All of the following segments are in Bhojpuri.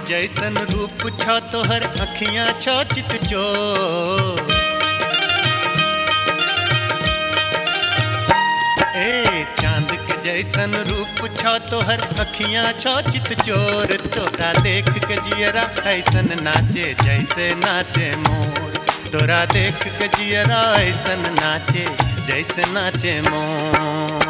जैसन रूप छ तोहर अखियां छ चित चोर। ए चांद के जैसन रूप छ तोहर अखियां छ चित चोर। तोरा देख के जियरा ऐसन नाचे जैसे नाचे मोर। तोरा देख के जियरा ऐसन नाचे जैसे नाचे मोर।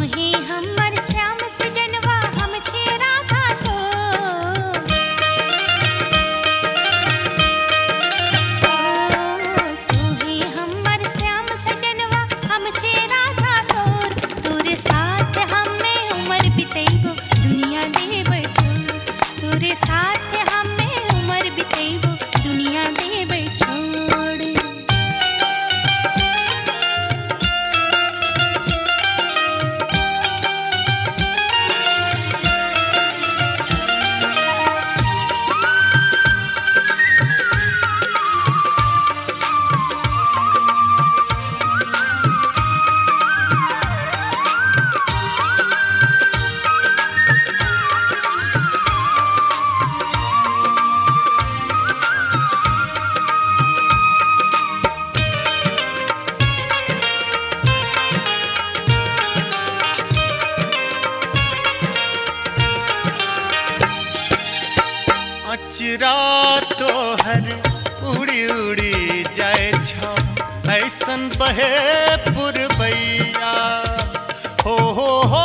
चिरा तोहर उड़ी उड़ी जाए छ ऐसन बहे पुरबैया। हो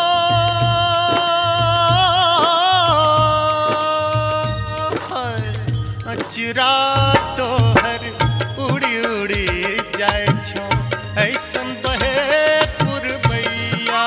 चिरा तोहर उड़ी उड़ी जाए छ ऐसन बहे पुरबैया।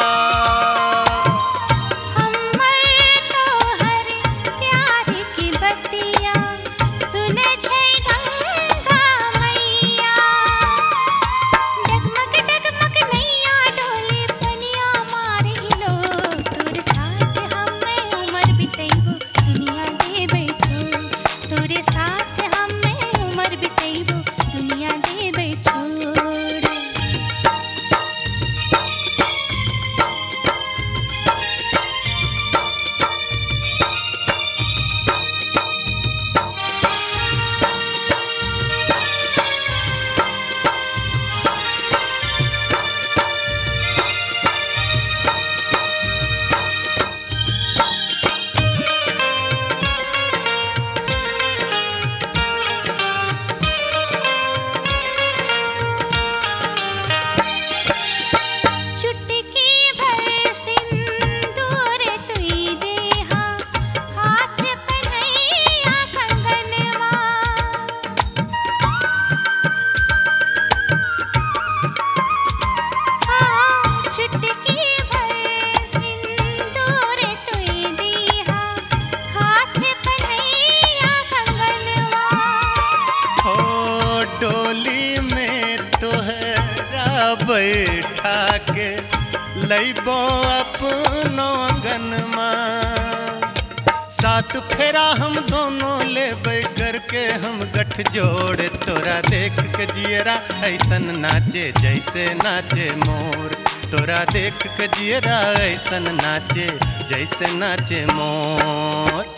बैठा के लैबो अपनो अंगनमा। सात फेरा हम दोनों लेबै करके हम गठजोड़। तोरा देख के जियरा ऐसन नाचे जैसे नाचे मोर। तोरा देख के जियरा ऐसन नाचे जैसे नाचे मोर।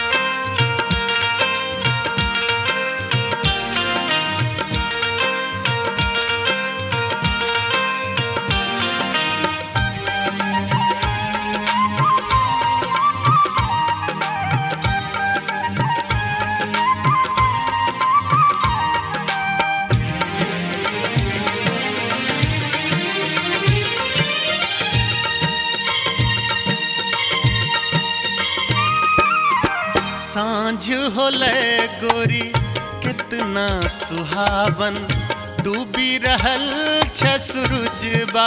सांझ होले गोरी कितना सुहावन। डूबी रहल छ सूरजबा।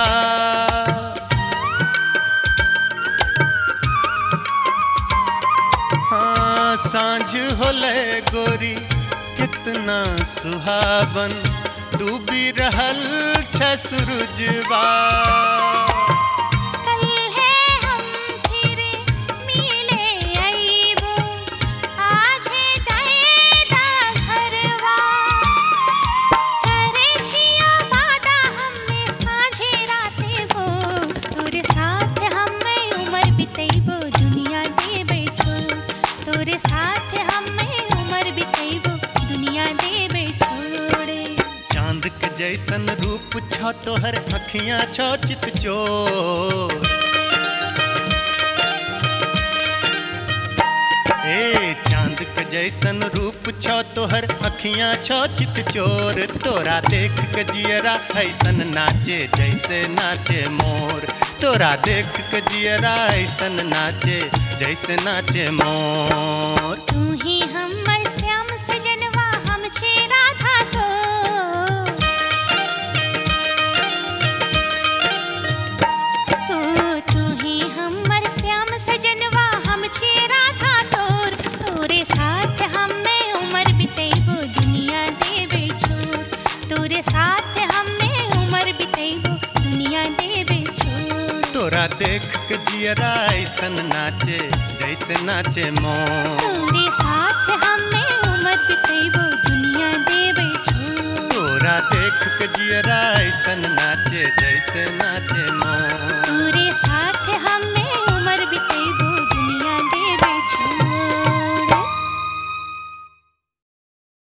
हाँ सांझ होले गोरी कितना सुहावन। डूबी रहल छ सूरजबा। तोरे छो तोहर अखियां छो चित चोर। ए चांद के जैसन रूप छो तोहर अखियां छो चित चोर। तोरा देख के जियरा ऐसन नाचे जैसे नाचे मोर। तोरा देख के जियरा ऐसन नाचे जैसे नाचे मोर। तू ही हमर श्याम सजनवा हम छे राधा तोर। ओ तू ही हमर श्याम सजनवा हम छे राधा तोर। तोरे साथ हमें उम्र बितेबो दुनिया देबे छोड़। तोरे साथ हमें उम्र बितेबो दुनिया देबे छोड़। तोरा देख के जियरा ऐसन नाचे जैसे नाचे मोर। तोरे साथ हमें उम्र बितेबो दुनिया देबे छोड़। तोरा देख के जियरा ऐसन नाचे जैसे नाचे मोर। तोरे साथ हमें